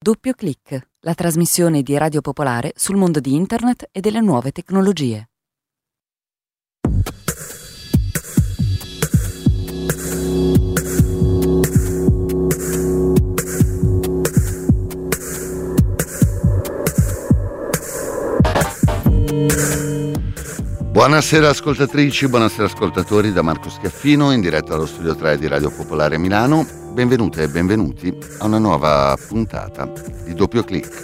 Doppio Clic, la trasmissione di Radio Popolare sul mondo di Internet e delle nuove tecnologie. Buonasera ascoltatrici, buonasera ascoltatori da Marco Schiaffino in diretta allo studio 3 di Radio Popolare Milano. Benvenute e benvenuti a una nuova puntata di Doppio Clic.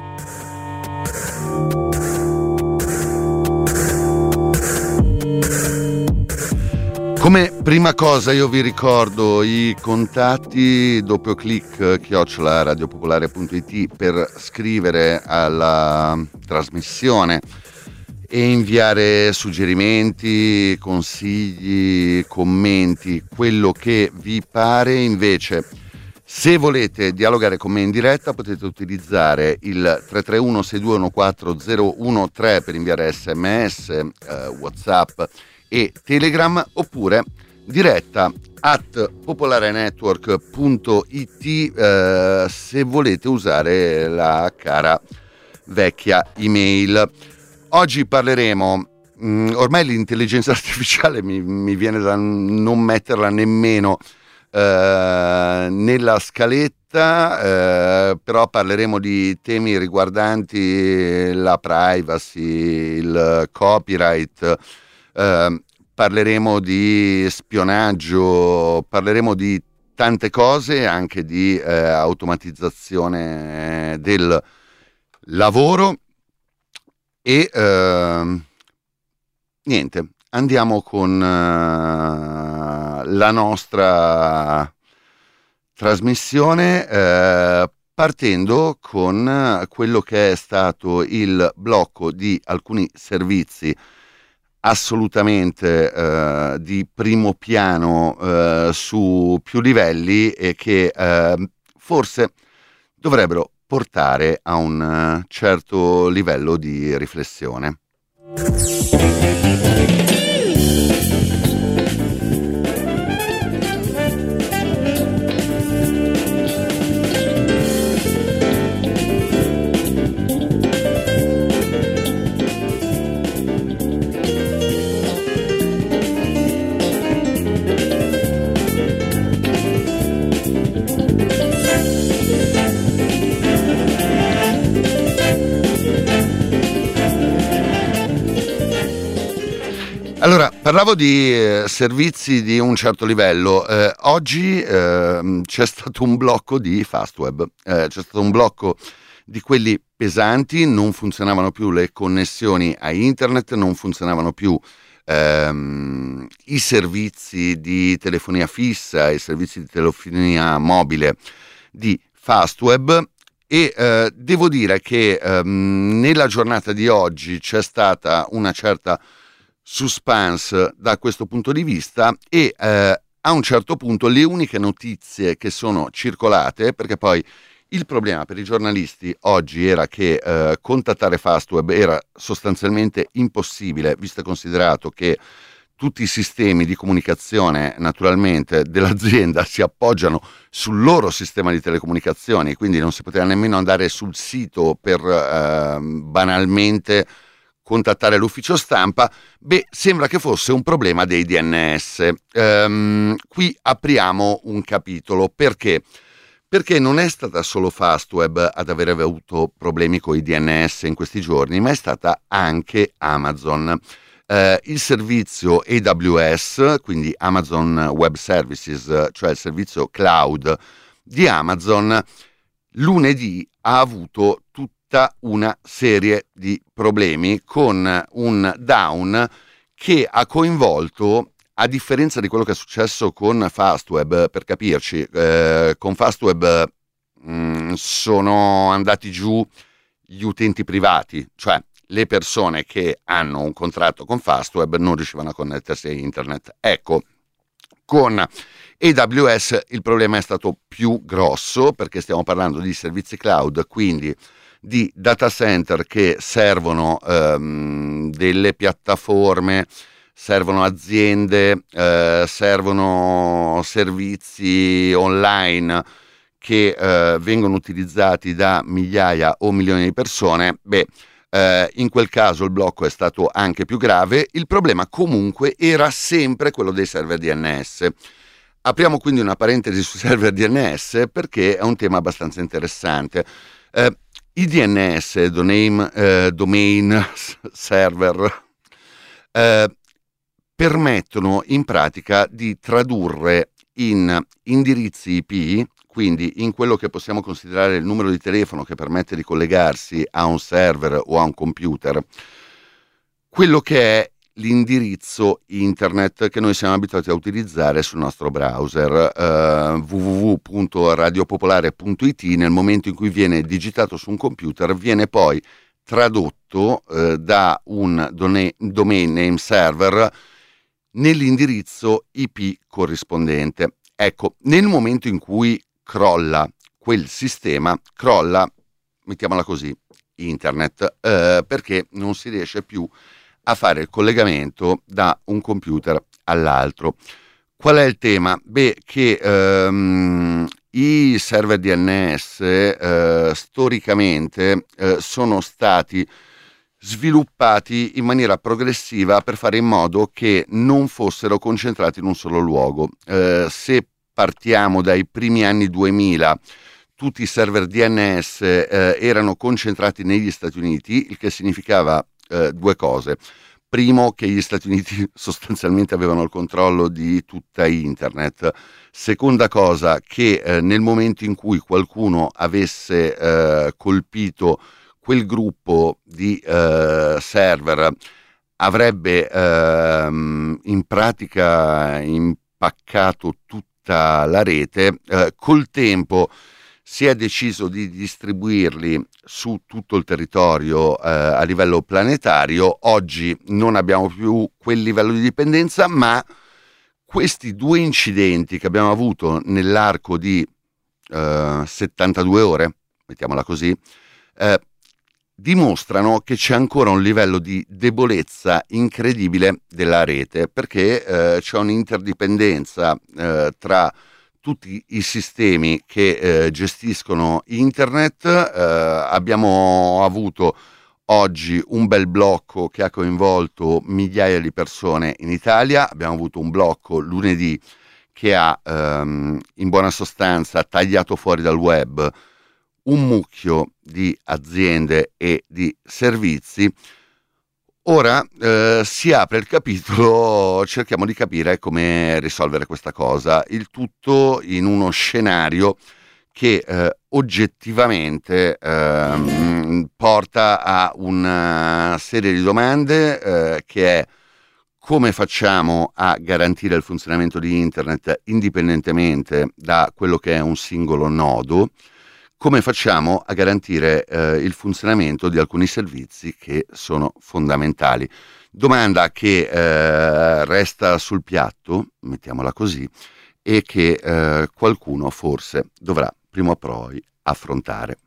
Come prima cosa io vi ricordo i contatti doppioclic@radiopopolare.it per scrivere alla trasmissione e inviare suggerimenti, consigli, commenti, quello che vi pare. Invece, se volete dialogare con me in diretta, potete utilizzare il 331 621 4013 per inviare sms, whatsapp e telegram, oppure diretta @popolarenetwork.it se volete usare la cara vecchia email. Oggi parleremo, ormai l'intelligenza artificiale mi viene da non metterla nemmeno nella scaletta, però parleremo di temi riguardanti la privacy, il copyright, parleremo di spionaggio, parleremo di tante cose, anche di automatizzazione del lavoro. E niente, andiamo con la nostra trasmissione partendo con quello che è stato il blocco di alcuni servizi assolutamente di primo piano su più livelli e che forse dovrebbero portare a un certo livello di riflessione. Allora, parlavo di servizi di un certo livello. Oggi c'è stato un blocco di Fastweb, c'è stato un blocco di quelli pesanti, non funzionavano più le connessioni a internet, non funzionavano più i servizi di telefonia fissa, i servizi di telefonia mobile di Fastweb. E devo dire che nella giornata di oggi c'è stata una certa suspense da questo punto di vista e a un certo punto le uniche notizie che sono circolate, perché poi il problema per i giornalisti oggi era che contattare Fastweb era sostanzialmente impossibile, visto e considerato che tutti i sistemi di comunicazione naturalmente dell'azienda si appoggiano sul loro sistema di telecomunicazioni, quindi non si poteva nemmeno andare sul sito per banalmente contattare l'ufficio stampa. Sembra che fosse un problema dei DNS. Qui apriamo un capitolo. Perché non è stata solo Fastweb ad aver avuto problemi con i DNS in questi giorni, ma è stata anche Amazon. Il servizio AWS, quindi Amazon Web Services, cioè il servizio cloud di Amazon, lunedì ha avuto tutta una serie di problemi con un down che ha coinvolto, a differenza di quello che è successo con Fastweb, per capirci, con Fastweb sono andati giù gli utenti privati, cioè le persone che hanno un contratto con Fastweb non riuscivano a connettersi a internet. Ecco, con AWS il problema è stato più grosso, perché stiamo parlando di servizi cloud, quindi di data center che servono delle piattaforme, servono aziende, servono servizi online che vengono utilizzati da migliaia o milioni di persone, in quel caso il blocco è stato anche più grave. Il problema comunque era sempre quello dei server DNS. Apriamo quindi una parentesi sui server DNS perché è un tema abbastanza interessante. I DNS, domain server, permettono in pratica di tradurre in indirizzi IP, quindi in quello che possiamo considerare il numero di telefono che permette di collegarsi a un server o a un computer, quello che è l'indirizzo internet che noi siamo abituati a utilizzare sul nostro browser, www.radiopopolare.it. Nel momento in cui viene digitato su un computer viene poi tradotto da un domain name server nell'indirizzo IP corrispondente. Ecco, nel momento in cui crolla quel sistema, crolla, mettiamola così, internet, perché non si riesce più a fare il collegamento da un computer all'altro. Qual è il tema? Che i server DNS storicamente sono stati sviluppati in maniera progressiva per fare in modo che non fossero concentrati in un solo luogo. Se partiamo dai primi anni 2000, tutti i server DNS erano concentrati negli Stati Uniti, il che significava due cose. Primo, che gli Stati Uniti sostanzialmente avevano il controllo di tutta internet. Seconda cosa, che nel momento in cui qualcuno avesse colpito quel gruppo di server avrebbe in pratica impaccato tutta la rete. Col tempo si è deciso di distribuirli su tutto il territorio a livello planetario. Oggi non abbiamo più quel livello di dipendenza, ma questi due incidenti che abbiamo avuto nell'arco di 72 ore, mettiamola così, dimostrano che c'è ancora un livello di debolezza incredibile della rete, perché c'è un'interdipendenza tra tutti i sistemi che gestiscono internet. Abbiamo avuto oggi un bel blocco che ha coinvolto migliaia di persone in Italia. Abbiamo avuto un blocco lunedì che ha in buona sostanza tagliato fuori dal web un mucchio di aziende e di servizi. Ora si apre il capitolo, cerchiamo di capire come risolvere questa cosa, il tutto in uno scenario che oggettivamente porta a una serie di domande che è: come facciamo a garantire il funzionamento di internet indipendentemente da quello che è un singolo nodo? Come facciamo a garantire il funzionamento di alcuni servizi che sono fondamentali? Domanda che resta sul piatto, mettiamola così, e che qualcuno forse dovrà prima o poi affrontare.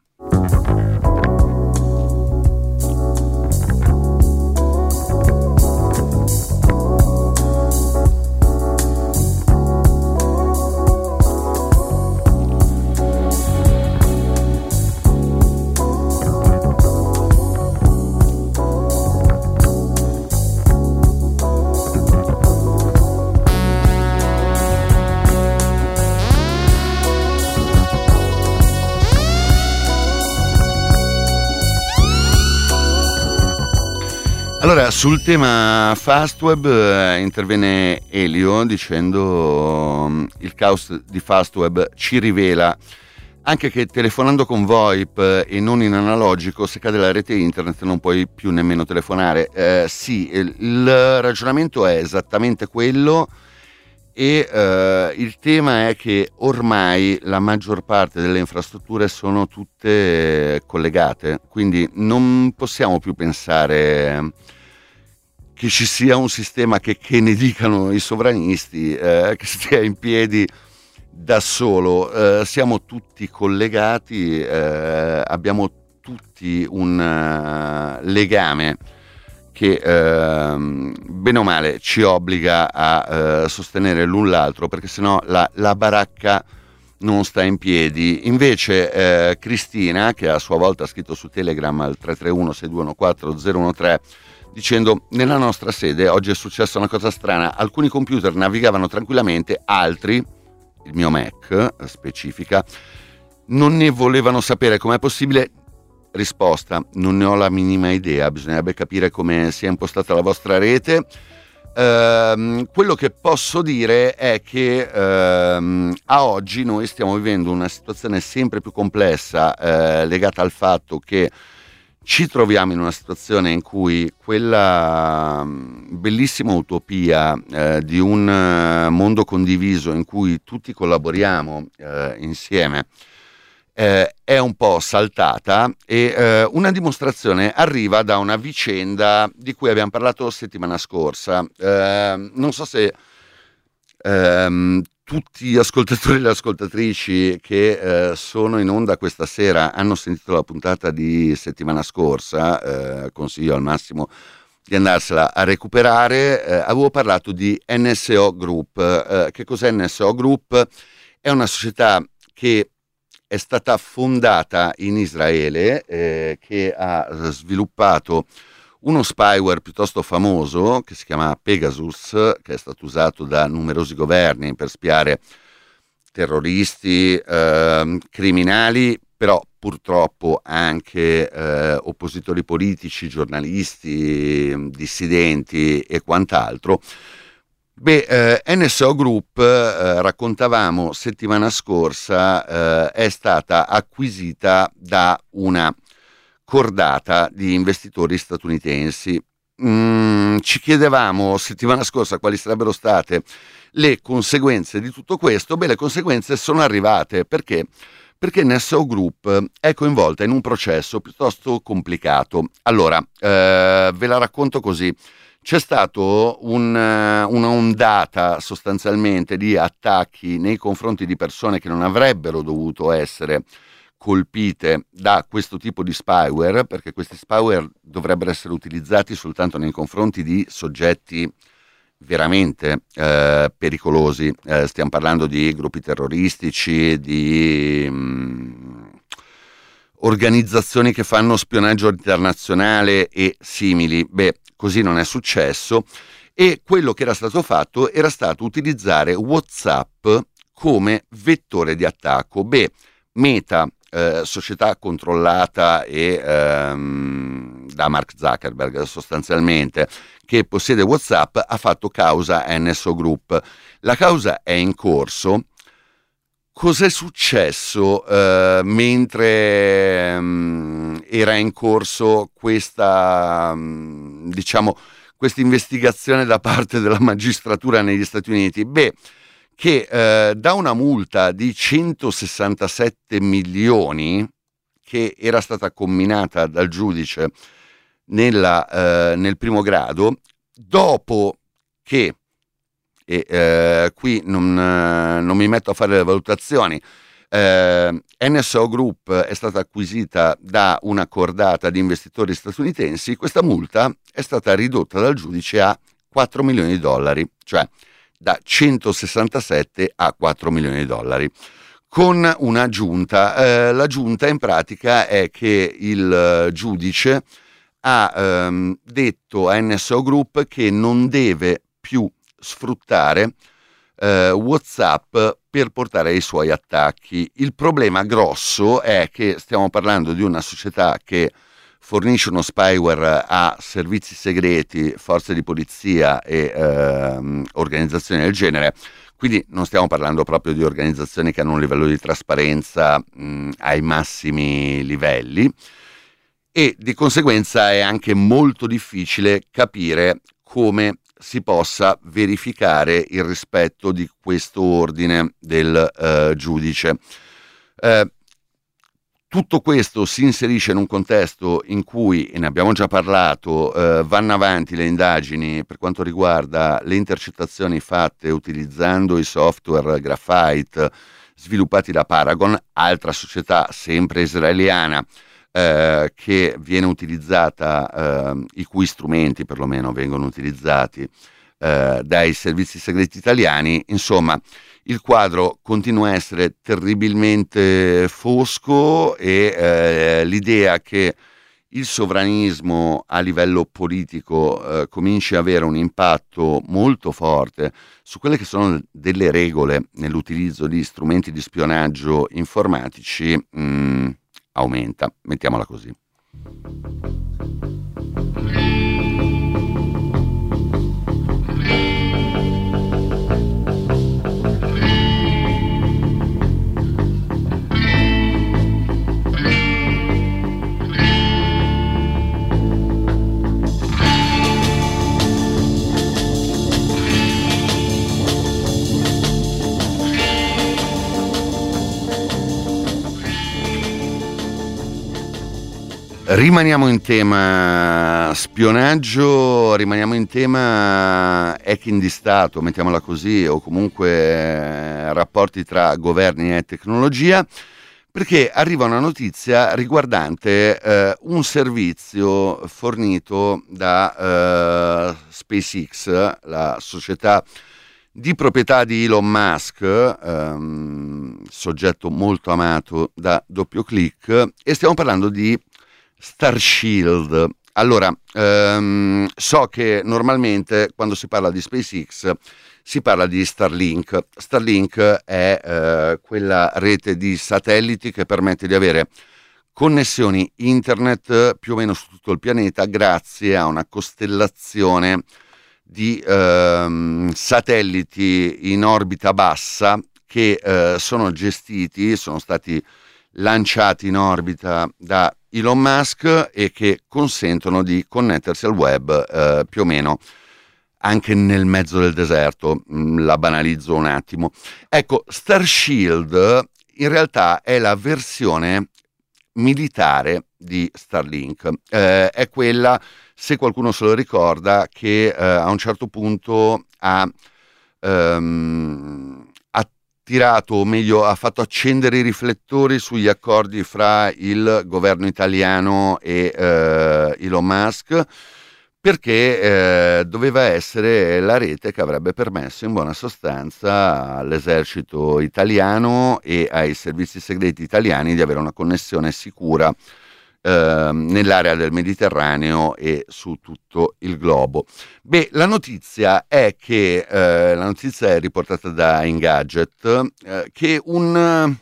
Allora, sul tema Fastweb interviene Elio dicendo: il caos di Fastweb ci rivela anche che telefonando con VoIP e non in analogico, se cade la rete internet non puoi più nemmeno telefonare. Sì, il ragionamento è esattamente quello, e il tema è che ormai la maggior parte delle infrastrutture sono tutte collegate, quindi non possiamo più pensare che ci sia un sistema che ne dicano i sovranisti, che stia in piedi da solo. Siamo tutti collegati, abbiamo tutti un legame che bene o male ci obbliga a sostenere l'un l'altro, perché sennò la baracca non sta in piedi. Invece Cristina, che a sua volta ha scritto su Telegram al 331-6214-013, dicendo: nella nostra sede oggi è successa una cosa strana, alcuni computer navigavano tranquillamente, altri, il mio Mac specifica, non ne volevano sapere. Com'è possibile? Risposta: non ne ho la minima idea, bisognerebbe capire come sia impostata la vostra rete. Quello che posso dire è che a oggi noi stiamo vivendo una situazione sempre più complessa, legata al fatto che ci troviamo in una situazione in cui quella bellissima utopia di un mondo condiviso in cui tutti collaboriamo insieme è un po' saltata, e una dimostrazione arriva da una vicenda di cui abbiamo parlato settimana scorsa. Non so se tutti gli ascoltatori e le ascoltatrici che sono in onda questa sera hanno sentito la puntata di settimana scorsa, consiglio al massimo di andarsela a recuperare. Avevo parlato di NSO Group. Che cos'è NSO Group? È una società che è stata fondata in Israele, che ha sviluppato uno spyware piuttosto famoso che si chiama Pegasus, che è stato usato da numerosi governi per spiare terroristi, criminali, però purtroppo anche oppositori politici, giornalisti, dissidenti e quant'altro. NSO Group, raccontavamo settimana scorsa, è stata acquisita da una cordata di investitori statunitensi. Ci chiedevamo settimana scorsa quali sarebbero state le conseguenze di tutto questo. Le conseguenze sono arrivate. Perché NSO Group è coinvolta in un processo piuttosto complicato. Allora, ve la racconto così. C'è stato una ondata sostanzialmente di attacchi nei confronti di persone che non avrebbero dovuto essere colpite da questo tipo di spyware, perché questi spyware dovrebbero essere utilizzati soltanto nei confronti di soggetti veramente pericolosi. Stiamo parlando di gruppi terroristici, di organizzazioni che fanno spionaggio internazionale e simili. Così non è successo, e quello che era stato fatto era stato utilizzare WhatsApp come vettore di attacco. Meta, società controllata da Mark Zuckerberg sostanzialmente, che possiede WhatsApp, ha fatto causa a NSO Group. La causa è in corso. Cos'è successo mentre era in corso questa investigazione da parte della magistratura negli Stati Uniti? Che da una multa di 167 milioni che era stata comminata dal giudice nel primo grado, dopo che qui non mi metto a fare le valutazioni, NSO Group è stata acquisita da una cordata di investitori statunitensi. Questa multa è stata ridotta dal giudice a 4 milioni di dollari, cioè da 167 a 4 milioni di dollari, con un'aggiunta. L'aggiunta in pratica è che il giudice ha detto a NSO Group che non deve più sfruttare WhatsApp per portare i suoi attacchi. Il problema grosso è che stiamo parlando di una società che fornisce uno spyware a servizi segreti, forze di polizia e organizzazioni del genere, quindi non stiamo parlando proprio di organizzazioni che hanno un livello di trasparenza ai massimi livelli, e di conseguenza è anche molto difficile capire come si possa verificare il rispetto di questo ordine del giudice. Tutto questo si inserisce in un contesto in cui, e ne abbiamo già parlato, vanno avanti le indagini per quanto riguarda le intercettazioni fatte utilizzando i software Graphite sviluppati da Paragon, altra società sempre israeliana, che viene utilizzata, i cui strumenti perlomeno vengono utilizzati dai servizi segreti italiani. Insomma, il quadro continua a essere terribilmente fosco e l'idea che il sovranismo a livello politico cominci ad avere un impatto molto forte su quelle che sono delle regole nell'utilizzo di strumenti di spionaggio informatici aumenta, mettiamola così. Rimaniamo in tema spionaggio, rimaniamo in tema hacking di Stato, mettiamola così, o comunque rapporti tra governi e tecnologia, perché arriva una notizia riguardante un servizio fornito da SpaceX, la società di proprietà di Elon Musk, soggetto molto amato da DoppioClick, e stiamo parlando di Starshield. Allora, so che normalmente quando si parla di SpaceX si parla di Starlink. Starlink è quella rete di satelliti che permette di avere connessioni internet più o meno su tutto il pianeta grazie a una costellazione di satelliti in orbita bassa che sono stati lanciati in orbita da Elon Musk e che consentono di connettersi al web più o meno anche nel mezzo del deserto. La banalizzo un attimo. Ecco, Starshield in realtà è la versione militare di Starlink. È quella, se qualcuno se lo ricorda, che a un certo punto ha tirato, o meglio, ha fatto accendere i riflettori sugli accordi fra il governo italiano e Elon Musk, perché doveva essere la rete che avrebbe permesso in buona sostanza all'esercito italiano e ai servizi segreti italiani di avere una connessione sicura nell'area del Mediterraneo e su tutto il globo. Beh, la notizia è che la notizia è riportata da Engadget, che un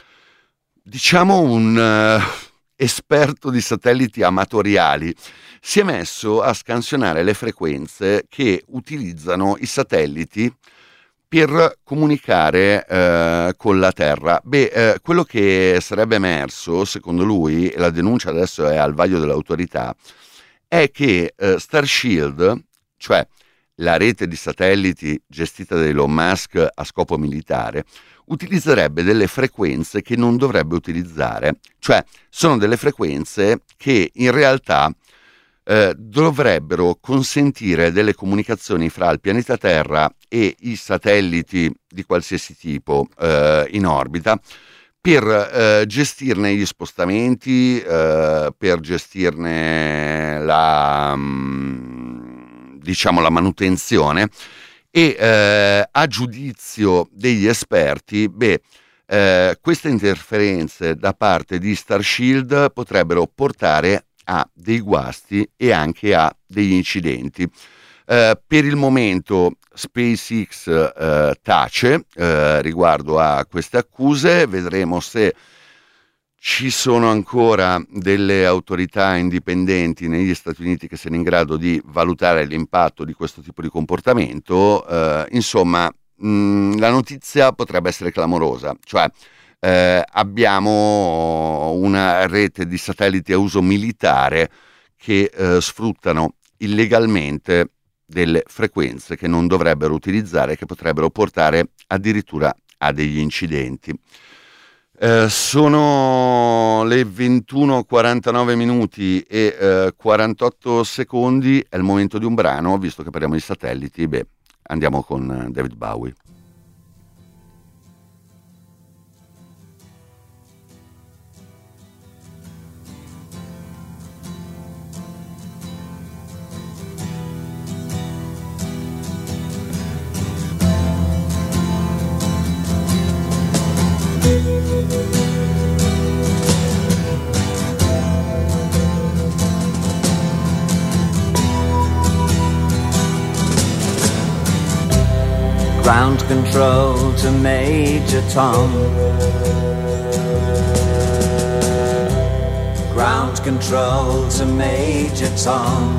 esperto di satelliti amatoriali si è messo a scansionare le frequenze che utilizzano i satelliti per comunicare con la Terra. Quello che sarebbe emerso, secondo lui, e la denuncia adesso è al vaglio dell'autorità, è che Starshield, cioè la rete di satelliti gestita da Elon Musk a scopo militare, utilizzerebbe delle frequenze che non dovrebbe utilizzare, cioè sono delle frequenze che in realtà dovrebbero consentire delle comunicazioni fra il pianeta Terra e i satelliti di qualsiasi tipo in orbita, per gestirne gli spostamenti, per gestirne la manutenzione e a giudizio degli esperti, queste interferenze da parte di Starshield potrebbero portare a dei guasti e anche a degli incidenti. Per il momento SpaceX tace riguardo a queste accuse. Vedremo se ci sono ancora delle autorità indipendenti negli Stati Uniti che siano in grado di valutare l'impatto di questo tipo di comportamento. Insomma, la notizia potrebbe essere clamorosa, cioè abbiamo una rete di satelliti a uso militare che sfruttano illegalmente delle frequenze che non dovrebbero utilizzare, che potrebbero portare addirittura a degli incidenti. Sono le 21:49 minuti e 48 secondi, è il momento di un brano, visto che parliamo di satelliti, andiamo con David Bowie. Ground control to Major Tom. Ground control to Major Tom.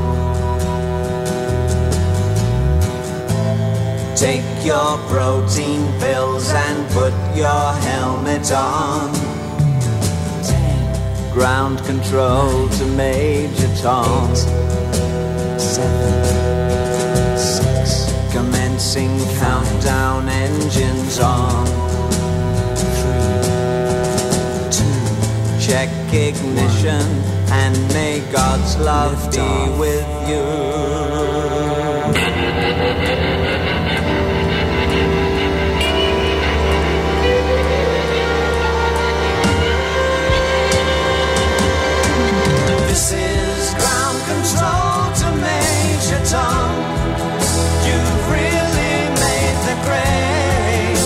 Take your protein pills and put your helmet on. 10. Ground control to Major Tom. 8, 7, 6. Commencing countdown, engines on. 3, 2. Check ignition and may God's love be with you. This is ground control to Major Tom. You've really made the grade,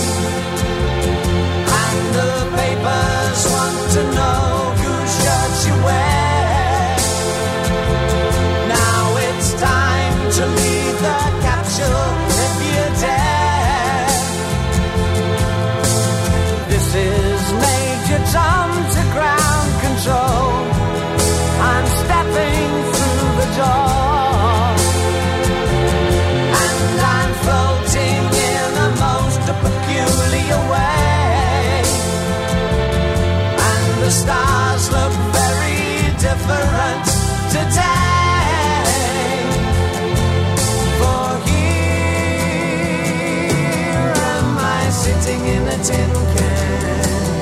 and the papers want to know whose shirt you wear. Now it's time to leave the capsule if you dare. This is Major Tom to ground control. I'm stepping through the door, and I'm floating in a most peculiar way, and the stars look very different today, for here am I sitting in a tin can.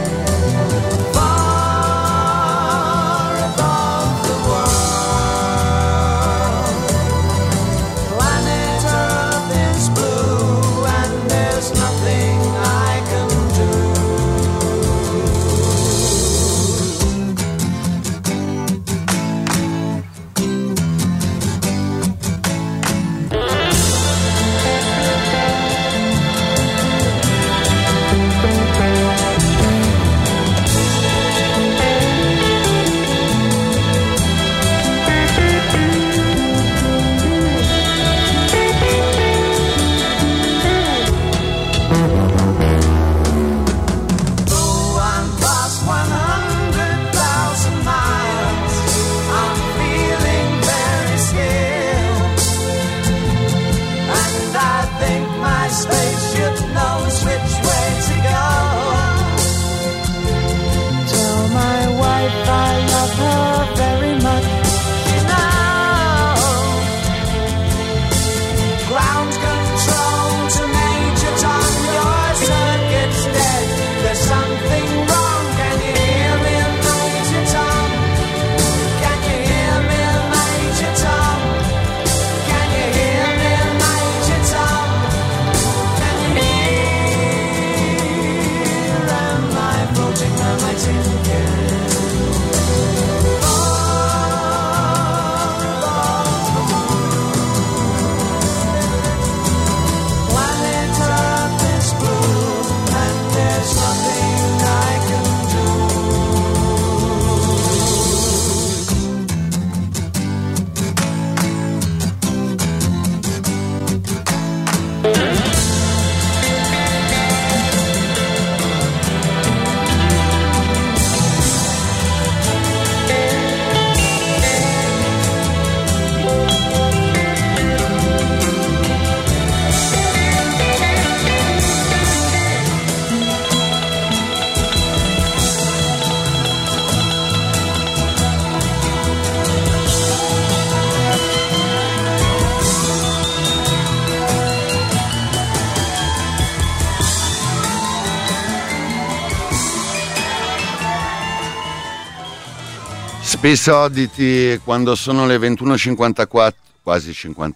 Episoditi quando sono le 21:54, quasi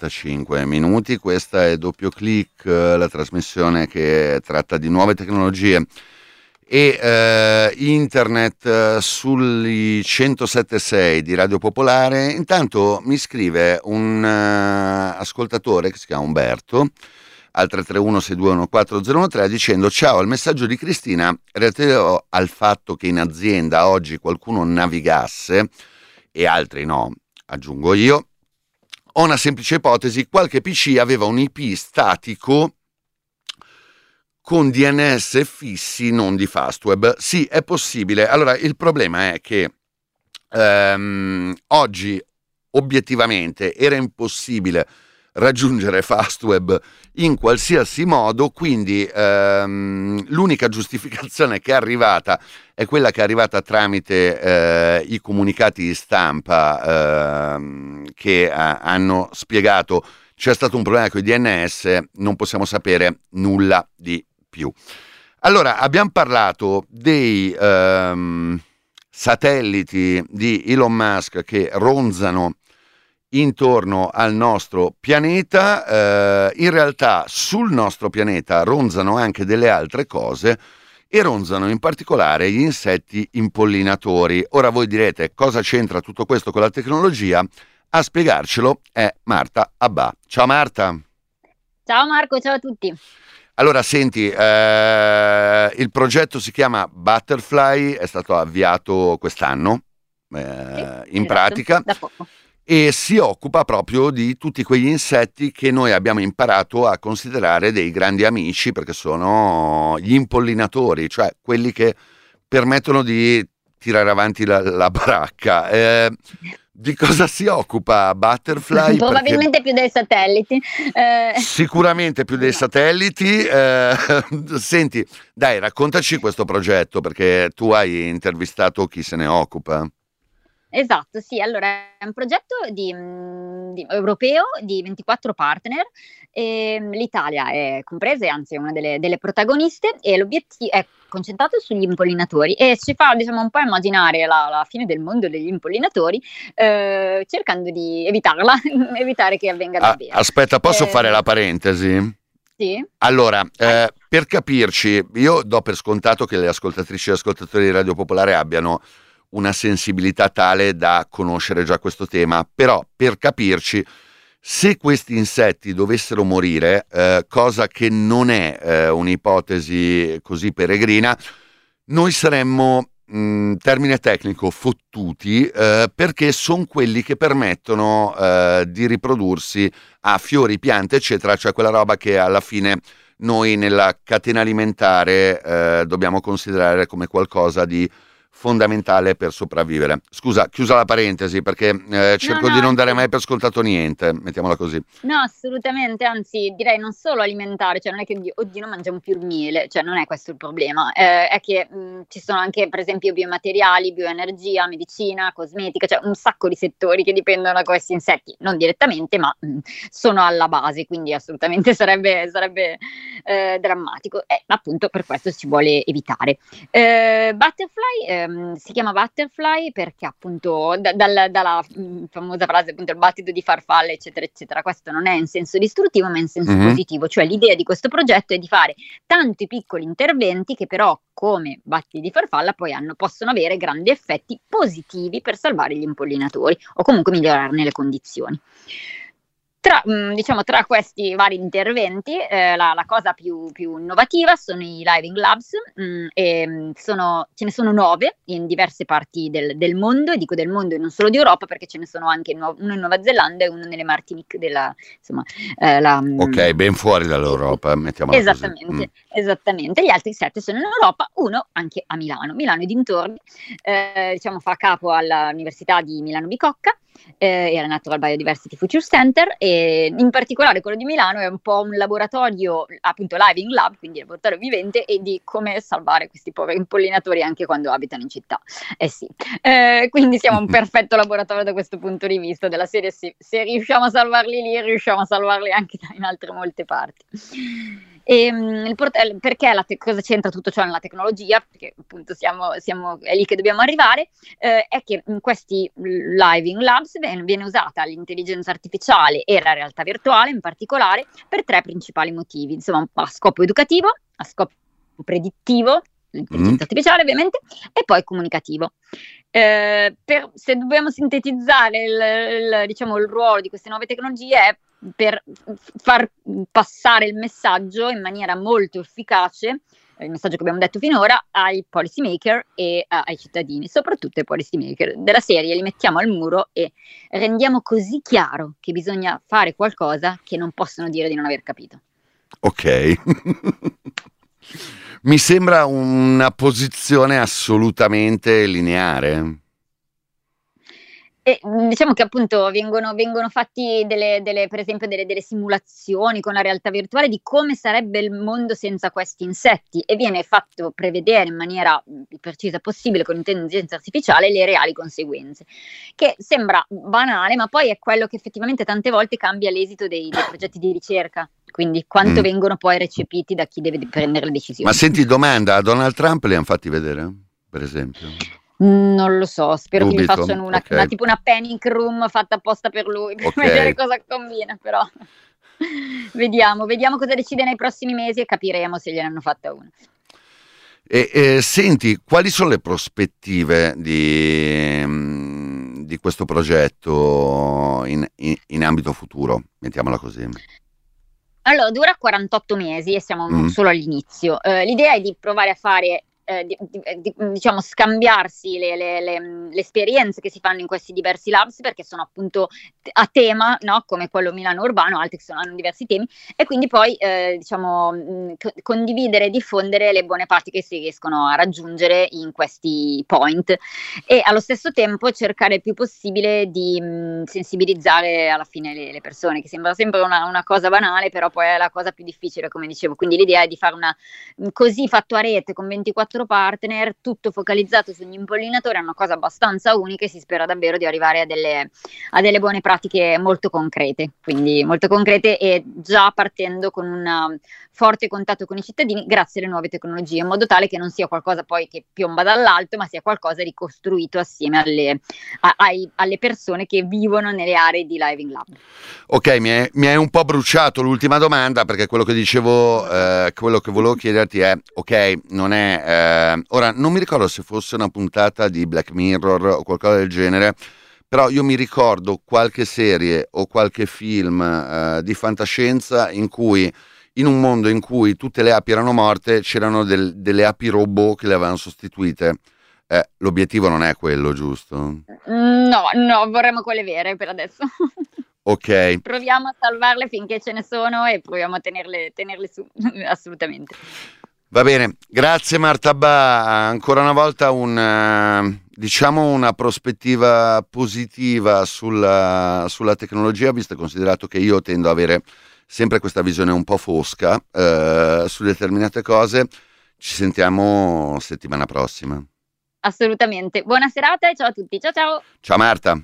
55 minuti. Questa è Doppio Clic, la trasmissione che tratta di nuove tecnologie e internet sui 107.6 di Radio Popolare. Intanto mi scrive un ascoltatore che si chiama Umberto al 331-621-4013 dicendo: ciao, il messaggio di Cristina relativo al fatto che in azienda oggi qualcuno navigasse e altri no, aggiungo io. Ho una semplice ipotesi: qualche PC aveva un IP statico con DNS fissi, non di Fastweb. Sì, è possibile. Allora, il problema è che oggi obiettivamente era impossibile raggiungere Fastweb in qualsiasi modo, quindi l'unica giustificazione che è arrivata è quella che è arrivata tramite i comunicati di stampa che hanno spiegato c'è stato un problema con i DNS, non possiamo sapere nulla di più. Allora, abbiamo parlato dei satelliti di Elon Musk che ronzano intorno al nostro pianeta. In realtà sul nostro pianeta ronzano anche delle altre cose e ronzano in particolare gli insetti impollinatori. Ora voi direte cosa c'entra tutto questo con la tecnologia? A spiegarcelo è Marta Abbà. Ciao Marta. Ciao Marco, ciao a tutti. Allora senti, il progetto si chiama Butterfly, è stato avviato quest'anno in pratica. Da poco. E si occupa proprio di tutti quegli insetti che noi abbiamo imparato a considerare dei grandi amici, perché sono gli impollinatori, cioè quelli che permettono di tirare avanti la baracca. Di cosa si occupa Butterfly? Probabilmente più dei satelliti. Sicuramente più dei satelliti. Senti, dai, raccontaci questo progetto, perché tu hai intervistato chi se ne occupa. Esatto, sì, allora è un progetto europeo di 24 partner, e l'Italia è compresa, e anzi è una delle protagoniste, e l'obiettivo è concentrato sugli impollinatori e ci fa, diciamo, un po' immaginare la fine del mondo degli impollinatori, cercando di evitarla, evitare che avvenga davvero. Aspetta, posso fare la parentesi? Sì. Allora, per capirci, io do per scontato che le ascoltatrici e ascoltatori di Radio Popolare abbiano una sensibilità tale da conoscere già questo tema, però per capirci, se questi insetti dovessero morire, cosa che non è un'ipotesi così peregrina, noi saremmo, termine tecnico, fottuti, perché sono quelli che permettono di riprodursi a fiori, piante, eccetera, cioè quella roba che alla fine noi nella catena alimentare dobbiamo considerare come qualcosa di fondamentale per sopravvivere. Scusa, chiusa la parentesi, perché cerco di non dare mai per scontato niente, mettiamola così. No, assolutamente, anzi direi non solo alimentare, cioè non è che oddio non mangiamo più il miele, cioè non è questo il problema, è che ci sono anche per esempio biomateriali, bioenergia, medicina, cosmetica, cioè un sacco di settori che dipendono da questi insetti, non direttamente ma sono alla base, quindi assolutamente sarebbe drammatico, e appunto per questo ci vuole evitare. Butterfly si chiama Butterfly perché appunto dalla famosa frase appunto il battito di farfalle eccetera eccetera, questo non è in senso distruttivo ma in senso positivo, cioè l'idea di questo progetto è di fare tanti piccoli interventi che però come battiti di farfalla poi possono avere grandi effetti positivi per salvare gli impollinatori o comunque migliorarne le condizioni. Tra questi vari interventi, la cosa più innovativa sono i Living Labs, e ce ne sono 9 in diverse parti del mondo, e dico del mondo e non solo di Europa perché ce ne sono anche uno in Nuova Zelanda e uno nelle Martinique ok, ben fuori dall'Europa, mettiamola esattamente, così. Esattamente, gli altri 7 sono in Europa, uno anche a Milano e dintorni, fa capo all'Università di Milano Bicocca, e alla Natural Biodiversity Future Center, e in particolare quello di Milano è un po' un laboratorio, appunto Living Lab, quindi laboratorio vivente, e di come salvare questi poveri impollinatori anche quando abitano in città. Quindi siamo un perfetto laboratorio da questo punto di vista, della serie se riusciamo a salvarli lì, riusciamo a salvarli anche in altre molte parti. Perché cosa c'entra tutto ciò nella tecnologia? Perché appunto è lì che dobbiamo arrivare, è che in questi Living Labs viene usata l'intelligenza artificiale e la realtà virtuale in particolare per 3 principali motivi, insomma a scopo educativo, a scopo predittivo, l'intelligenza artificiale ovviamente, e poi comunicativo. Se dobbiamo sintetizzare il ruolo di queste nuove tecnologie è per far passare il messaggio in maniera molto efficace, il messaggio che abbiamo detto finora, ai policy maker e ai cittadini, soprattutto ai policy maker della serie, li mettiamo al muro e rendiamo così chiaro che bisogna fare qualcosa che non possono dire di non aver capito. Ok. Mi sembra una posizione assolutamente lineare. E diciamo che appunto vengono fatti per esempio delle simulazioni con la realtà virtuale di come sarebbe il mondo senza questi insetti, e viene fatto prevedere in maniera più precisa possibile con l'intelligenza artificiale le reali conseguenze, che sembra banale, ma poi è quello che effettivamente tante volte cambia l'esito dei progetti di ricerca. Quindi quanto vengono poi recepiti da chi deve prendere le decisioni. Ma senti, domanda, a Donald Trump li hanno fatti vedere, per esempio? Non lo so, spero che mi Dubito, facciano ok. tipo una panic room fatta apposta per lui, per Ok. vedere cosa combina, però vediamo cosa decide nei prossimi mesi e capiremo se gliene hanno fatta una. E senti, quali sono le prospettive di questo progetto in ambito futuro? Mettiamola così. Allora, dura 48 mesi e siamo solo all'inizio. L'idea è di provare a fare, diciamo, scambiarsi le esperienze che si fanno in questi diversi labs, perché sono appunto a tema, no? Come quello Milano Urbano, altri che hanno diversi temi, e quindi poi diciamo condividere e diffondere le buone pratiche che si riescono a raggiungere in questi point, e allo stesso tempo cercare il più possibile di sensibilizzare alla fine le persone, che sembra sempre una cosa banale, però poi è la cosa più difficile, come dicevo. Quindi l'idea è di fare così fatto a rete con 24 partner, tutto focalizzato sugli impollinatori, è una cosa abbastanza unica e si spera davvero di arrivare a delle buone pratiche molto concrete, quindi molto concrete, e già partendo con un forte contatto con i cittadini grazie alle nuove tecnologie, in modo tale che non sia qualcosa poi che piomba dall'alto, ma sia qualcosa ricostruito assieme alle persone che vivono nelle aree di Living Lab. Ok, mi hai un po' bruciato l'ultima domanda, perché quello che dicevo, quello che volevo chiederti è, ok, non è ora non mi ricordo se fosse una puntata di Black Mirror o qualcosa del genere, però io mi ricordo qualche serie o qualche film di fantascienza in cui, in un mondo in cui tutte le api erano morte, c'erano delle api robot che le avevano sostituite. L'obiettivo non è quello, giusto? No, vorremmo quelle vere per adesso. Ok. Proviamo a salvarle finché ce ne sono e proviamo a tenerle su, assolutamente. Va bene, grazie Marta Ba, ancora una volta diciamo una prospettiva positiva sulla tecnologia, visto e considerato che io tendo ad avere sempre questa visione un po' fosca su determinate cose. Ci sentiamo settimana prossima. Assolutamente, buona serata e ciao a tutti, ciao ciao! Ciao Marta!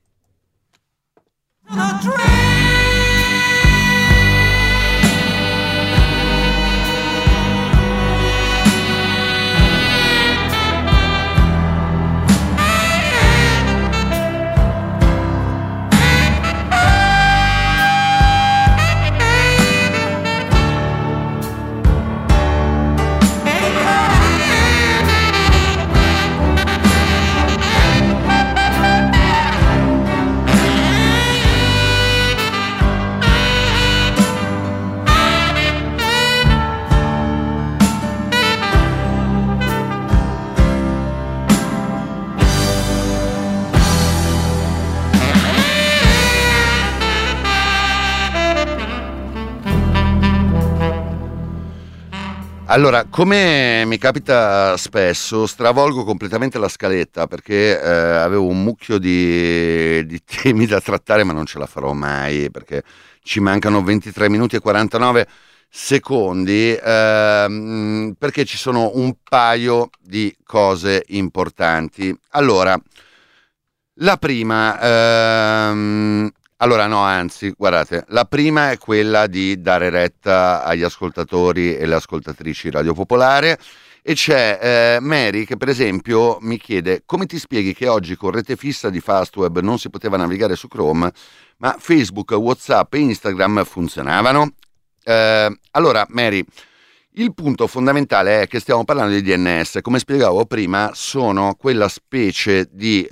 Allora, come mi capita spesso, stravolgo completamente la scaletta perché avevo un mucchio di temi da trattare, ma non ce la farò mai perché ci mancano 23 minuti e 49 secondi, perché ci sono un paio di cose importanti. Allora, la prima... Allora no, anzi, guardate, la prima è quella di dare retta agli ascoltatori e le ascoltatrici Radio Popolare, e c'è Mary che per esempio mi chiede: come ti spieghi che oggi con rete fissa di Fastweb non si poteva navigare su Chrome, ma Facebook, WhatsApp e Instagram funzionavano? Allora Mary, il punto fondamentale è che stiamo parlando di DNS, come spiegavo prima, sono quella specie di...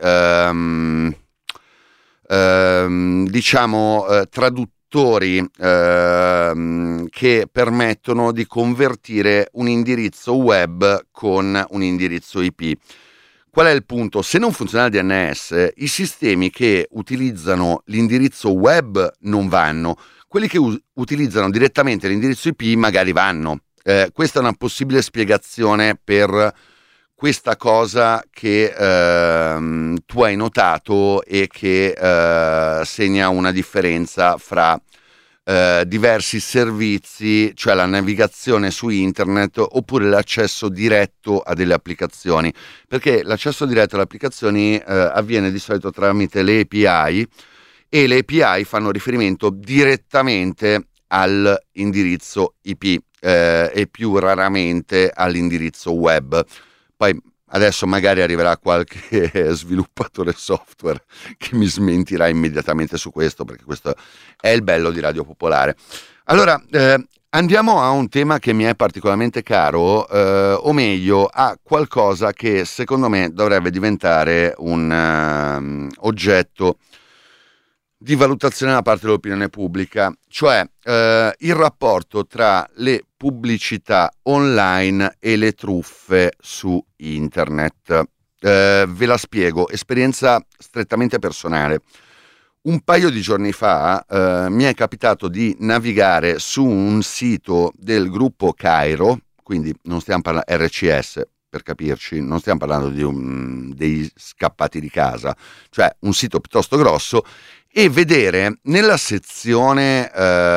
traduttori che permettono di convertire un indirizzo web con un indirizzo IP. Qual è il punto? Se non funziona il DNS, i sistemi che utilizzano l'indirizzo web non vanno, quelli che utilizzano direttamente l'indirizzo IP magari vanno. Questa è una possibile spiegazione per questa cosa che tu hai notato e che segna una differenza fra diversi servizi, cioè la navigazione su internet oppure l'accesso diretto a delle applicazioni, perché l'accesso diretto alle applicazioni avviene di solito tramite le API, e le API fanno riferimento direttamente all'indirizzo IP e più raramente all'indirizzo web. Poi adesso magari arriverà qualche sviluppatore software che mi smentirà immediatamente su questo, perché questo è il bello di Radio Popolare. Allora, andiamo a un tema che mi è particolarmente caro, o meglio, a qualcosa che secondo me dovrebbe diventare un oggetto di valutazione da parte dell'opinione pubblica, cioè il rapporto tra le pubblicità online e le truffe su internet. Ve la spiego, esperienza strettamente personale. Un paio di giorni fa mi è capitato di navigare su un sito del gruppo Cairo, quindi non stiamo parlando RCS, per capirci, non stiamo parlando di dei scappati di casa, cioè un sito piuttosto grosso, e vedere nella sezione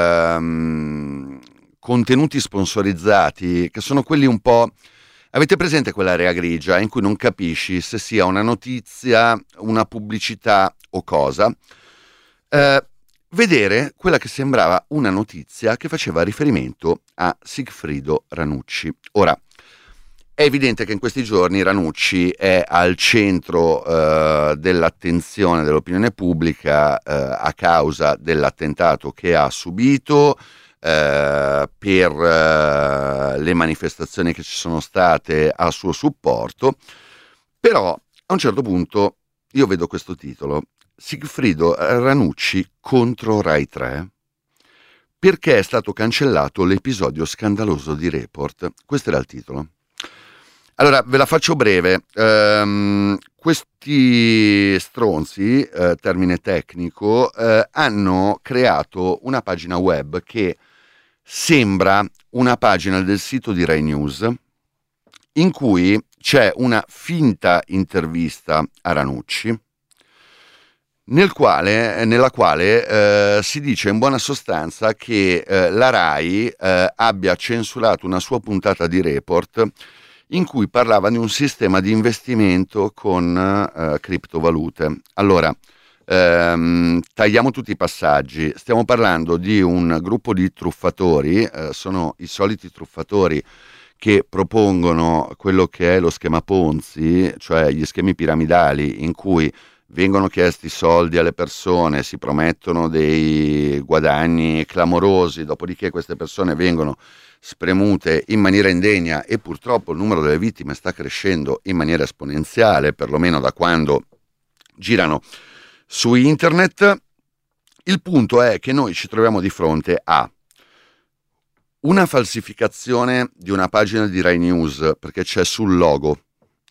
contenuti sponsorizzati, che sono quelli un po'... Avete presente quell'area grigia in cui non capisci se sia una notizia, una pubblicità o cosa? Vedere quella che sembrava una notizia che faceva riferimento a Sigfrido Ranucci. Ora, è evidente che in questi giorni Ranucci è al centro dell'attenzione dell'opinione pubblica a causa dell'attentato che ha subito, per le manifestazioni che ci sono state a suo supporto. Però a un certo punto io vedo questo titolo: Sigfrido Ranucci contro Rai 3 perché è stato cancellato l'episodio scandaloso di Report. Questo era il titolo. Allora, ve la faccio breve. Questi stronzi, termine tecnico, hanno creato una pagina web che sembra una pagina del sito di Rai News, in cui c'è una finta intervista a Ranucci, nella quale si dice in buona sostanza che la Rai abbia censurato una sua puntata di Report in cui parlava di un sistema di investimento con criptovalute. Allora, tagliamo tutti i passaggi. Stiamo parlando di un gruppo di truffatori, sono i soliti truffatori che propongono quello che è lo schema Ponzi, cioè gli schemi piramidali in cui vengono chiesti soldi alle persone, si promettono dei guadagni clamorosi, dopodiché queste persone vengono spremute in maniera indegna, e purtroppo il numero delle vittime sta crescendo in maniera esponenziale, perlomeno da quando girano su internet. Il punto è che noi ci troviamo di fronte a una falsificazione di una pagina di Rai News, perché c'è sul logo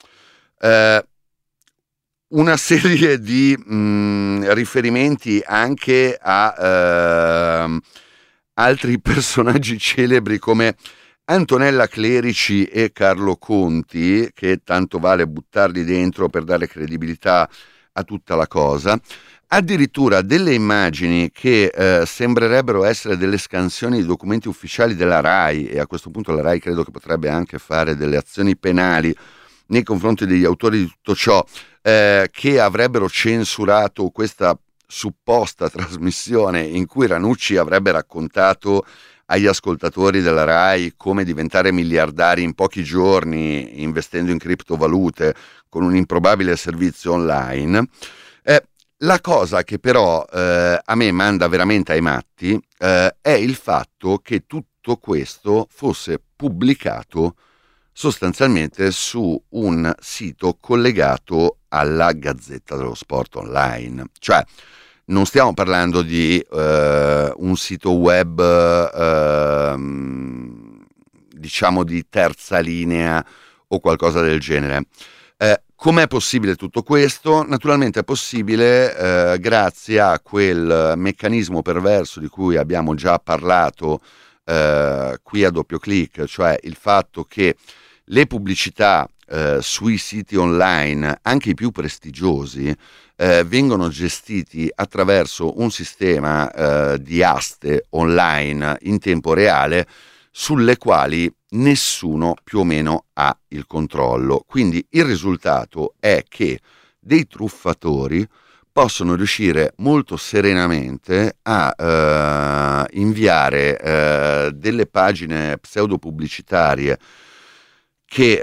una serie di riferimenti anche a altri personaggi celebri come Antonella Clerici e Carlo Conti, che tanto vale buttarli dentro per dare credibilità a tutta la cosa. Addirittura delle immagini che sembrerebbero essere delle scansioni di documenti ufficiali della Rai, e a questo punto la Rai credo che potrebbe anche fare delle azioni penali nei confronti degli autori di tutto ciò, che avrebbero censurato questa supposta trasmissione in cui Ranucci avrebbe raccontato agli ascoltatori della Rai come diventare miliardari in pochi giorni investendo in criptovalute con un improbabile servizio online. La cosa che però a me manda veramente ai matti è il fatto che tutto questo fosse pubblicato sostanzialmente su un sito collegato alla Gazzetta dello Sport Online. Cioè, non stiamo parlando di un sito web, diciamo di terza linea o qualcosa del genere. Com'è possibile tutto questo? Naturalmente è possibile grazie a quel meccanismo perverso di cui abbiamo già parlato qui a doppio clic, cioè il fatto che le pubblicità sui siti online, anche i più prestigiosi, vengono gestiti attraverso un sistema di aste online in tempo reale sulle quali nessuno più o meno ha il controllo. Quindi il risultato è che dei truffatori possono riuscire molto serenamente a inviare delle pagine pseudopubblicitarie che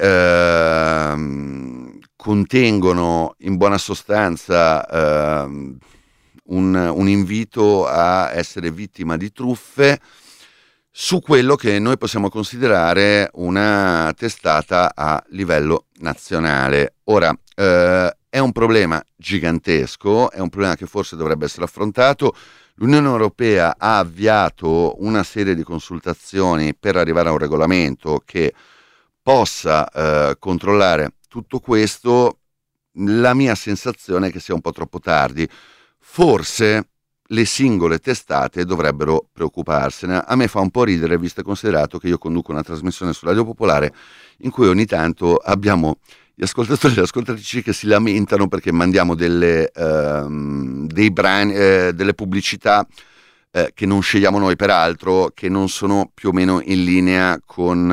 contengono in buona sostanza un invito a essere vittima di truffe su quello che noi possiamo considerare una testata a livello nazionale. Ora, è un problema gigantesco, è un problema che forse dovrebbe essere affrontato. L'Unione Europea ha avviato una serie di consultazioni per arrivare a un regolamento che possa controllare tutto questo. La mia sensazione è che sia un po' troppo tardi. Forse le singole testate dovrebbero preoccuparsene. A me fa un po' ridere, visto e considerato che io conduco una trasmissione su Radio Popolare in cui ogni tanto abbiamo gli ascoltatori e le ascoltatrici che si lamentano perché mandiamo dei brani, delle pubblicità che non scegliamo noi, peraltro, che non sono più o meno in linea con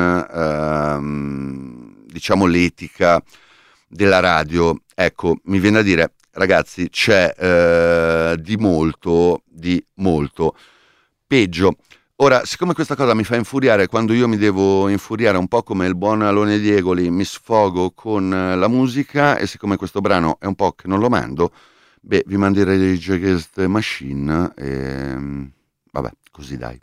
diciamo l'etica della radio. Ecco, mi viene da dire, ragazzi, c'è di molto peggio. Ora, siccome questa cosa mi fa infuriare, quando io mi devo infuriare un po' come il buon Alone di Egoli, mi sfogo con la musica, e siccome questo brano è un po' che non lo mando, vi manderei Rage Against the Machine e vabbè, così dai.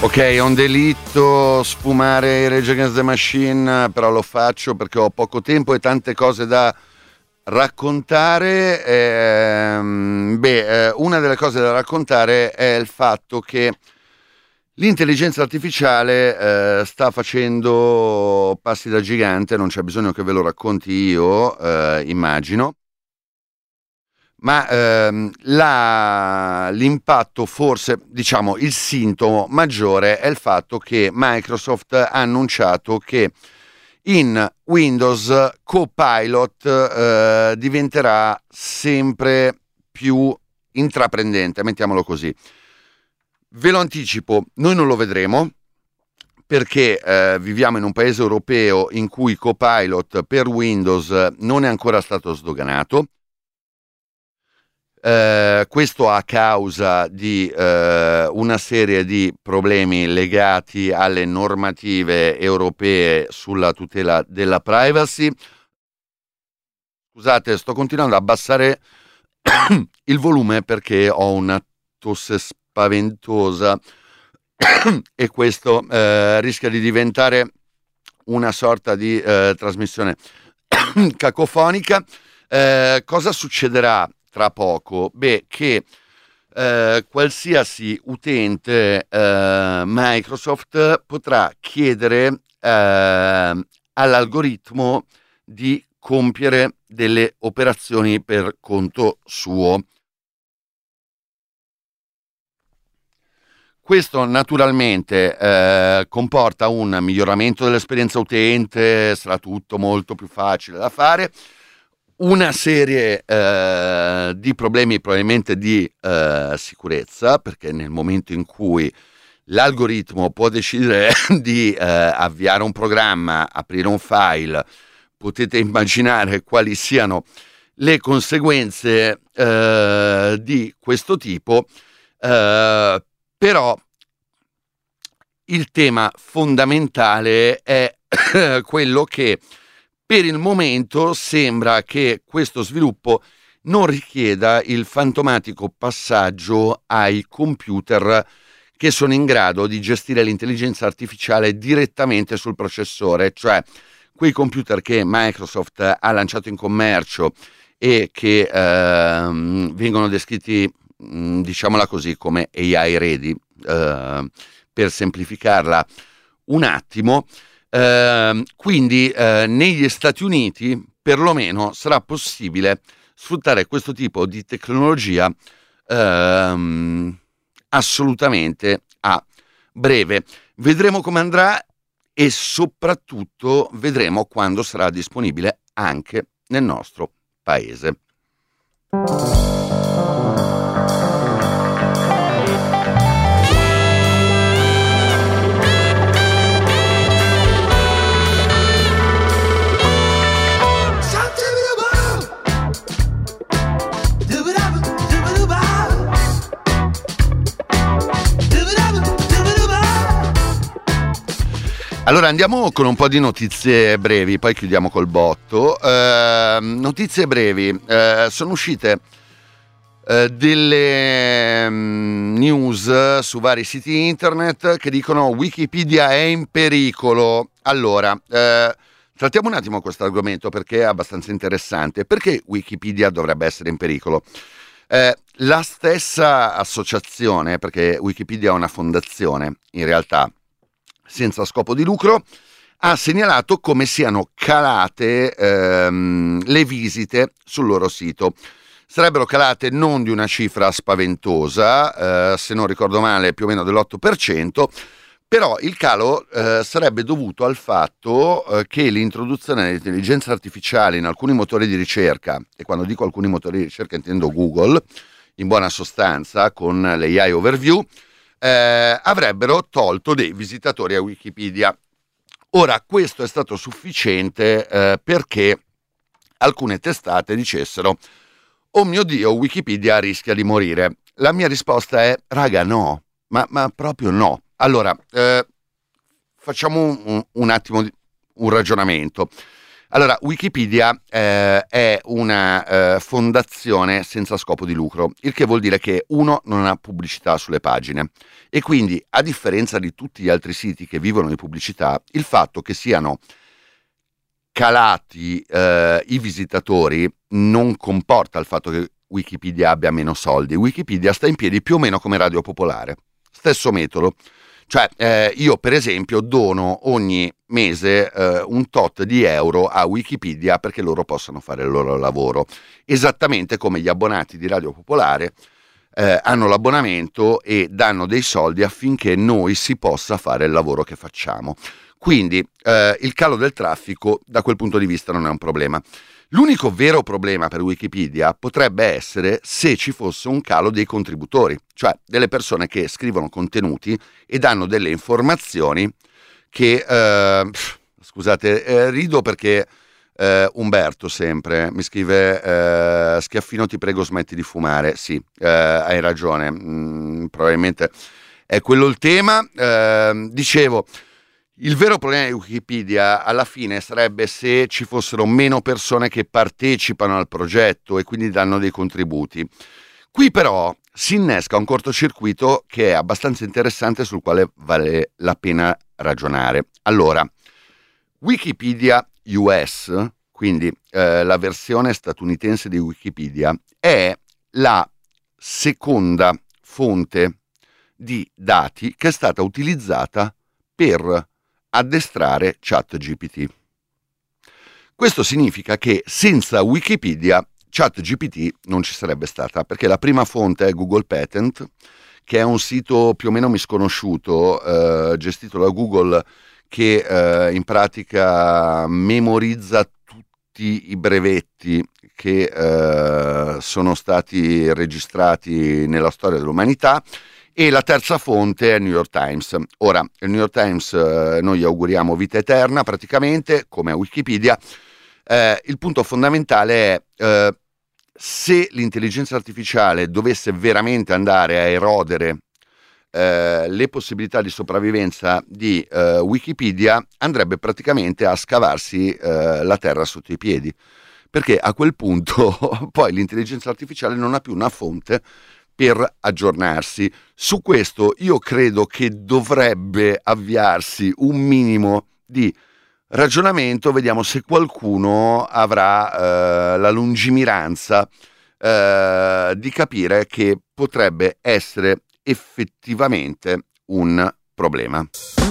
Ok, è un delitto sfumare Rage Against the Machine, però lo faccio perché ho poco tempo e tante cose da raccontare. Una delle cose da raccontare è il fatto che l'intelligenza artificiale sta facendo passi da gigante, non c'è bisogno che ve lo racconti io, immagino. Ma l'impatto, forse diciamo il sintomo maggiore, è il fatto che Microsoft ha annunciato che in Windows Copilot diventerà sempre più intraprendente, mettiamolo così. Ve lo anticipo, noi non lo vedremo perché viviamo in un paese europeo in cui Copilot per Windows non è ancora stato sdoganato. Questo a causa di una serie di problemi legati alle normative europee sulla tutela della privacy. Scusate, sto continuando a abbassare il volume perché ho una tosse spaventosa e questo rischia di diventare una sorta di trasmissione cacofonica. Cosa succederà tra poco? Beh, che qualsiasi utente Microsoft potrà chiedere all'algoritmo di compiere delle operazioni per conto suo. Questo naturalmente comporta un miglioramento dell'esperienza utente, sarà tutto molto più facile da fare. Una serie di problemi probabilmente di sicurezza, perché nel momento in cui l'algoritmo può decidere di avviare un programma, aprire un file, potete immaginare quali siano le conseguenze di questo tipo, però il tema fondamentale è quello che per il momento sembra che questo sviluppo non richieda il fantomatico passaggio ai computer che sono in grado di gestire l'intelligenza artificiale direttamente sul processore, cioè quei computer che Microsoft ha lanciato in commercio e che vengono descritti, diciamola così, come AI ready, per semplificarla un attimo. Quindi negli Stati Uniti perlomeno sarà possibile sfruttare questo tipo di tecnologia assolutamente a breve. Vedremo come andrà e soprattutto vedremo quando sarà disponibile anche nel nostro paese. Allora andiamo con un po' di notizie brevi, poi chiudiamo col botto. Notizie brevi, sono uscite delle news su vari siti internet che dicono Wikipedia è in pericolo. Allora, trattiamo un attimo questo argomento perché è abbastanza interessante. Perché Wikipedia dovrebbe essere in pericolo? La stessa associazione, perché Wikipedia è una fondazione in realtà senza scopo di lucro, ha segnalato come siano calate le visite sul loro sito. Sarebbero calate non di una cifra spaventosa, se non ricordo male più o meno dell'8%, però il calo sarebbe dovuto al fatto che l'introduzione dell'intelligenza artificiale in alcuni motori di ricerca, e quando dico alcuni motori di ricerca intendo Google, in buona sostanza con l'AI Overview, avrebbero tolto dei visitatori a Wikipedia. Ora, questo è stato sufficiente perché alcune testate dicessero: oh mio Dio, Wikipedia rischia di morire. La mia risposta è: raga, no, ma proprio no. Allora, facciamo un attimo un ragionamento. Allora, Wikipedia è una fondazione senza scopo di lucro, il che vuol dire che uno non ha pubblicità sulle pagine e quindi, a differenza di tutti gli altri siti che vivono di pubblicità, il fatto che siano calati i visitatori non comporta il fatto che Wikipedia abbia meno soldi. Wikipedia sta in piedi più o meno come Radio Popolare, stesso metodo. Cioè, io per esempio dono ogni mese un tot di euro a Wikipedia perché loro possano fare il loro lavoro, esattamente come gli abbonati di Radio Popolare hanno l'abbonamento e danno dei soldi affinché noi si possa fare il lavoro che facciamo. Quindi il calo del traffico da quel punto di vista non è un problema. L'unico vero problema per Wikipedia potrebbe essere se ci fosse un calo dei contributori, cioè delle persone che scrivono contenuti e danno delle informazioni che, scusate, rido perché Umberto sempre mi scrive Schiaffino ti prego smetti di fumare. Sì, hai ragione, probabilmente è quello il tema. Dicevo, il vero problema di Wikipedia alla fine sarebbe se ci fossero meno persone che partecipano al progetto e quindi danno dei contributi. Qui però si innesca un cortocircuito che è abbastanza interessante, sul quale vale la pena ragionare. Allora, Wikipedia US, quindi la versione statunitense di Wikipedia, è la seconda fonte di dati che è stata utilizzata per addestrare ChatGPT. Questo significa che senza Wikipedia ChatGPT non ci sarebbe stata, perché la prima fonte è Google Patent, che è un sito più o meno misconosciuto, gestito da Google, che in pratica memorizza tutti i brevetti che sono stati registrati nella storia dell'umanità. E la terza fonte è il New York Times. Ora, il New York Times noi gli auguriamo vita eterna praticamente, come a Wikipedia. Il punto fondamentale è se l'intelligenza artificiale dovesse veramente andare a erodere le possibilità di sopravvivenza di Wikipedia, andrebbe praticamente a scavarsi la terra sotto i piedi, perché a quel punto poi l'intelligenza artificiale non ha più una fonte per aggiornarsi. Su questo io credo che dovrebbe avviarsi un minimo di ragionamento, vediamo se qualcuno avrà la lungimiranza di capire che potrebbe essere effettivamente un problema.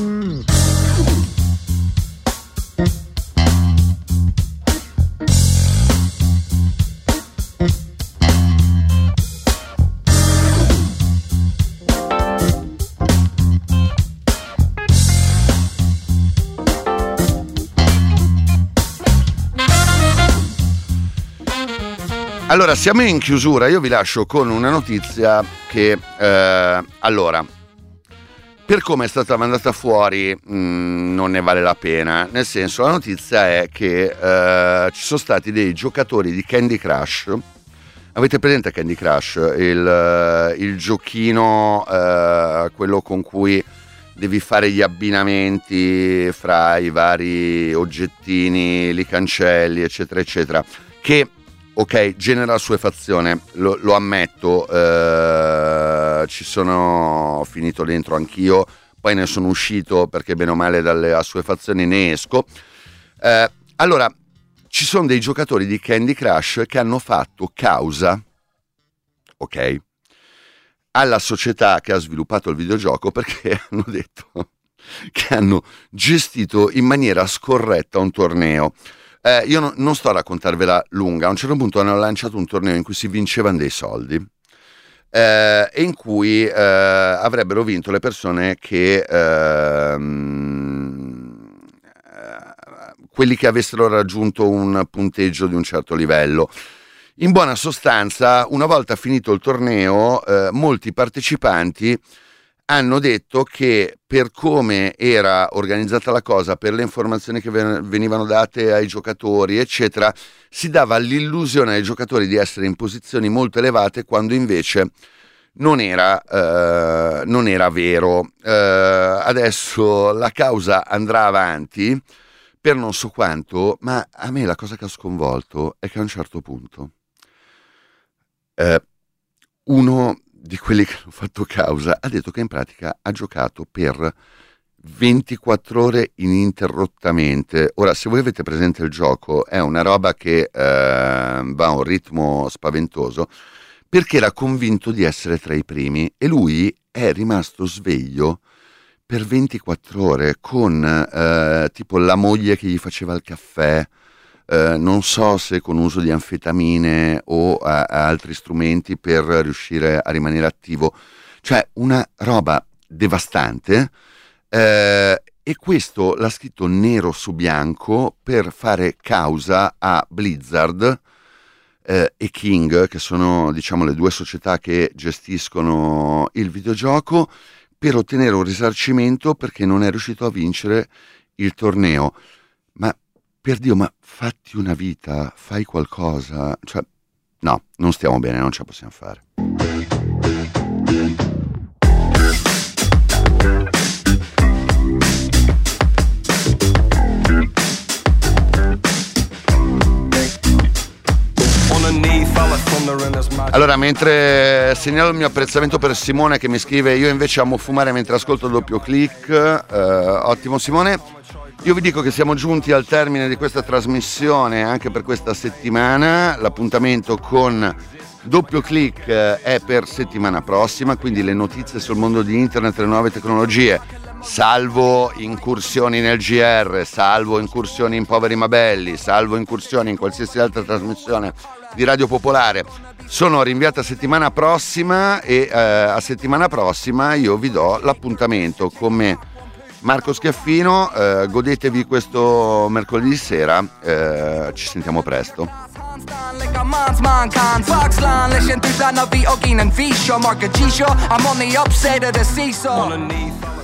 Allora, siamo in chiusura, io vi lascio con una notizia che, allora, per come è stata mandata fuori non ne vale la pena, nel senso, la notizia è che ci sono stati dei giocatori di Candy Crush. Avete presente Candy Crush? Il giochino, quello con cui devi fare gli abbinamenti fra i vari oggettini, li cancelli, eccetera, eccetera, che... Ok, genera assuefazione, lo ammetto, ci sono finito dentro anch'io, poi ne sono uscito perché bene o male dalle assuefazioni ne esco. Allora, ci sono dei giocatori di Candy Crush che hanno fatto causa, ok, alla società che ha sviluppato il videogioco perché hanno detto che hanno gestito in maniera scorretta un torneo. Io non sto a raccontarvela lunga. A un certo punto hanno lanciato un torneo in cui si vincevano dei soldi e in cui avrebbero vinto le persone che quelli che avessero raggiunto un punteggio di un certo livello. In buona sostanza, una volta finito il torneo, molti partecipanti hanno detto che per come era organizzata la cosa, per le informazioni che venivano date ai giocatori, eccetera, si dava l'illusione ai giocatori di essere in posizioni molto elevate, quando invece non era vero. Adesso la causa andrà avanti per non so quanto, ma a me la cosa che ha sconvolto è che a un certo punto uno di quelli che hanno fatto causa ha detto che in pratica ha giocato per 24 ore ininterrottamente. Ora, se voi avete presente il gioco, è una roba che va a un ritmo spaventoso, perché era convinto di essere tra i primi e lui è rimasto sveglio per 24 ore con tipo la moglie che gli faceva il caffè, non so se con uso di anfetamine o altri strumenti per riuscire a rimanere attivo, cioè una roba devastante. E questo l'ha scritto nero su bianco per fare causa a Blizzard e King, che sono, diciamo, le due società che gestiscono il videogioco, per ottenere un risarcimento perché non è riuscito a vincere il torneo. Ma per Dio, ma fatti una vita, fai qualcosa, cioè no, non stiamo bene, non ce la possiamo fare. Allora, mentre segnalo il mio apprezzamento per Simone che mi scrive: io invece amo fumare mentre ascolto il doppio click, ottimo Simone. Io vi dico che siamo giunti al termine di questa trasmissione anche per questa settimana. L'appuntamento con doppio click è per settimana prossima, quindi le notizie sul mondo di internet e le nuove tecnologie, salvo incursioni nel GR, salvo incursioni in Poveri ma Belli, salvo incursioni in qualsiasi altra trasmissione di Radio Popolare, sono rinviate a settimana prossima. E a settimana prossima io vi do l'appuntamento con me, Marco Schiaffino. Godetevi questo mercoledì sera, ci sentiamo presto. I'm on the upside of the seesaw.